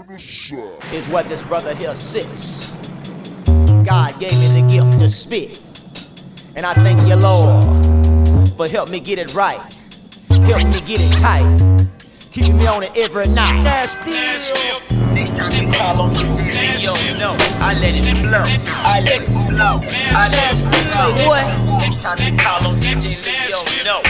is where this brother here sits. God gave me the gift to spit, and I thank you, Lord, for help me get it right, help me get it tight, keeping me on it every night. Nashville. Next time you call on DJ Leo, no, I let it flow, I let it flow, I let it flow. What? Next time you call on DJ Leo, no.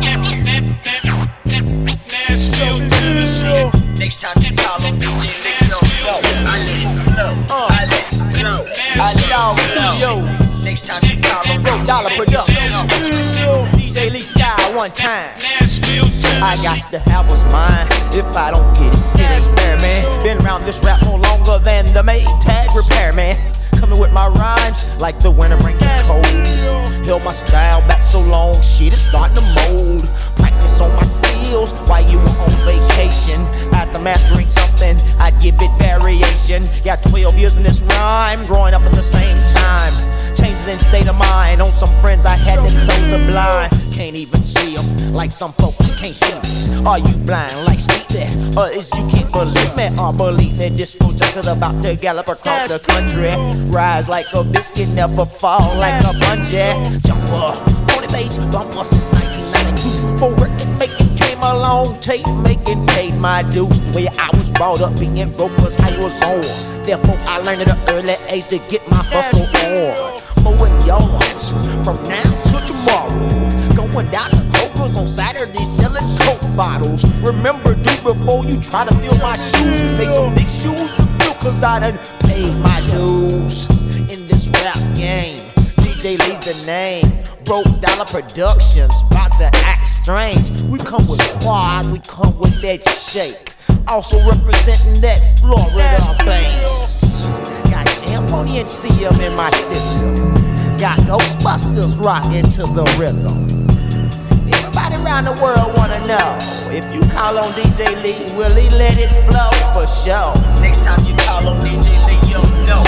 Next time you call on DJ Leo, no, I let it flow, I let it flow, I let it flow. Next time you call on Broke Dollar Productions, DJ Lee Style one time. I got to have what's mine. If I don't get it, it ain't fair, man. Been around this rap no longer than the Maytag repairman. Coming with my rhymes like the winter bringing cold. Held my style back so long, shit is starting to mold. Practice on my skills while you were on vacation. After mastering something, I'd give it variation. Got 12 years in this rhyme, growing up at the same time. Changes in state of mind on some friends I had to close the blind. Can't even see them like some folks can't see me. Are you blind like Stevie? Or is you can't believe me? Or believe me, this projector's about to gallop across the country. Rise like a biscuit, never fall like a bungee. Jumper, on the bass, bumper since 1992. For record making came along, tape making paid my dues. Where I was brought up being broke was I was on. Therefore I learned at an early age to get my hustle on. Mowing yards from now till tomorrow. Going down to Kroger's on Saturday selling Coke bottles. Remember, dude, before you try to fill my shoes, make some big shoes to fill, cause I done paid my dues. In this rap game, DJ Lee's the name. Broke Dollar Productions, about to act strange. We come with quad, we come with that shake. Also representing that Florida bass. Got Champoni and CM in my system. Got Ghostbusters rocking to the rhythm. Everybody around the world wanna know, if you call on DJ Lee, will he let it flow? For sure. Next time you call on DJ Leo, no.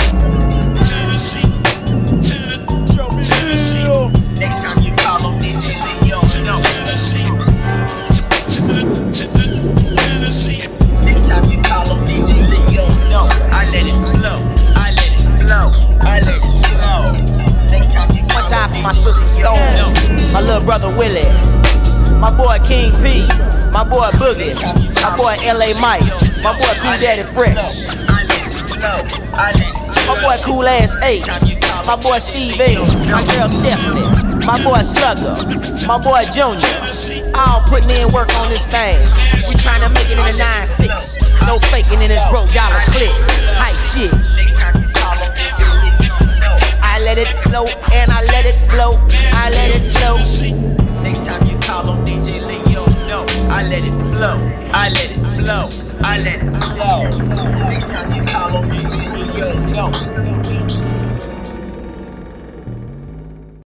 Next time you call on DJ Leo, no. Next time you call on DJ Leo, no. I let it flow, I let it flow, I let it flow. Next time you call One time on for my DJ sister Leo, Stone, no. my little brother Willie, my boy King P, my boy Boogie, my boy LA Mike, my boy Cool Daddy Fresh, I let it flow, I let it flow. my boy Cool Ass 8, my boy Steve L, my girl Stephanie, my boy Slugger, my boy Junior. All putting in work on this thing. We tryna make it in the 9-6. No faking in this broke dollar clip. Hype shit. Next time you call on DJ Leo, no. I let it flow and I let it flow. I let it flow. Next time you call on DJ Leo, no. I let it flow, I let it flow, I let it flow. Next time you call on DJ Leo, no.